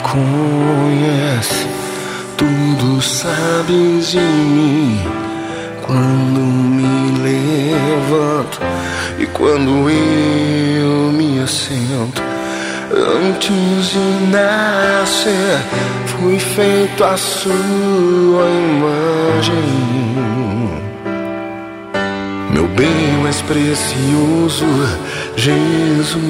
conhece, tudo sabes de mim. Quando me levanto e quando eu me assento, antes de nascer, fui feito à sua imagem. Meu bem mais precioso, Jesus.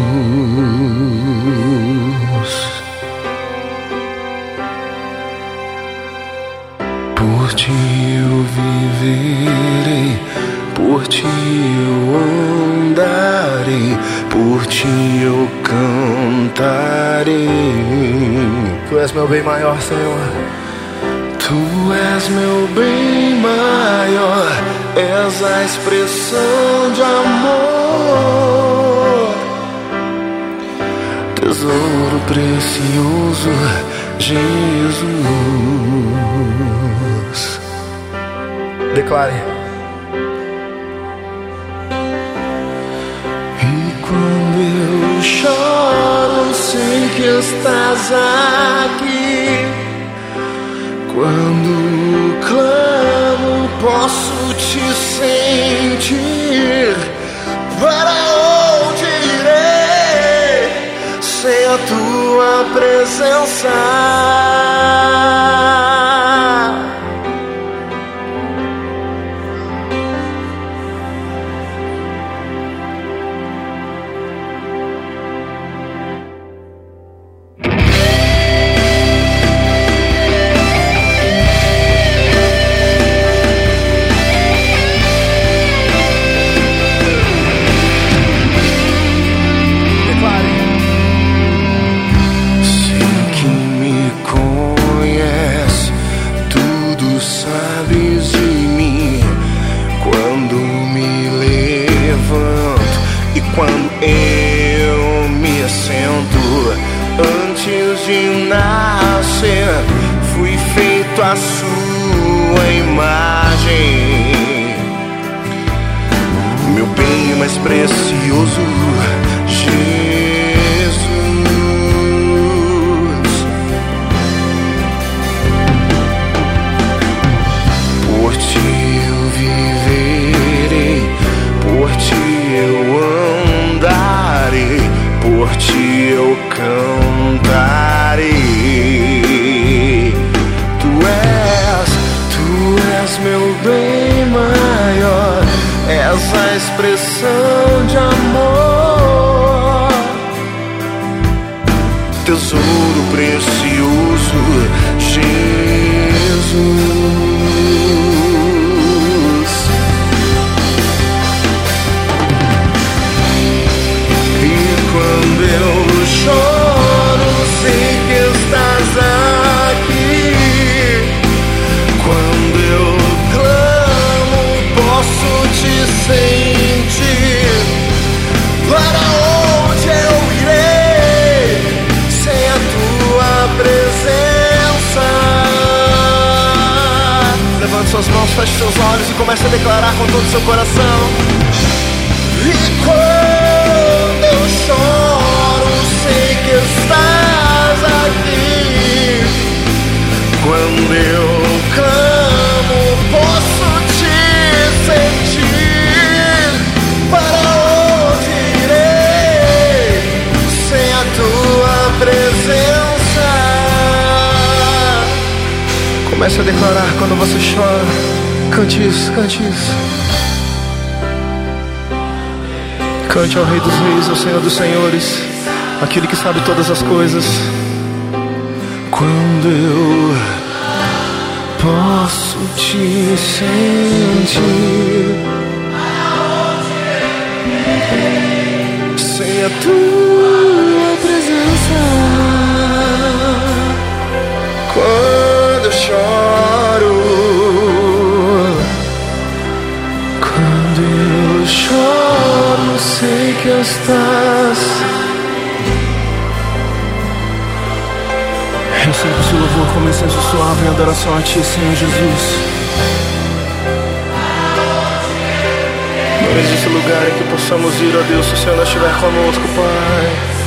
Por ti eu viverei, por ti eu andarei, por ti eu cantarei. Tu és meu bem maior, Senhor. Tu és meu bem maior, és a expressão de amor, tesouro precioso, Jesus. Declare. E quando eu choro, sei que estás aqui. Quando clamo, posso te sentir. Para onde irei sem a tua presença? Sabes de mim, quando me levanto e quando eu me assento, antes de nascer, fui feito à sua imagem. Meu bem mais precioso, Jesus. Por ti eu viverei, por ti eu andarei, por ti eu cantarei. Tu és meu bem maior, és a expressão de amor, tesouro precioso, Jesus. Quando eu choro, sei que estás aqui. Quando eu clamo, posso te sentir. Para onde eu irei sem a tua presença? Levante suas mãos, feche seus olhos e comece a declarar com todo o seu coração. E quando eu choro, sei que estás aqui. Quando eu clamo, posso te sentir. Para onde irei sem a tua presença? Comece a declarar quando você chora. Cante isso, cante isso. Cante ao Rei dos Reis, ao Senhor dos Senhores, aquele que sabe todas as coisas. Quando eu posso te sentir, sem a tua presença. Quando eu choro, quando eu choro, sei que estás. Recebe o seu louvor como incenso suave em adoração a ti, Senhor Jesus. Não existe lugar em que possamos ir, ó Deus, se o Senhor não estiver conosco, Pai.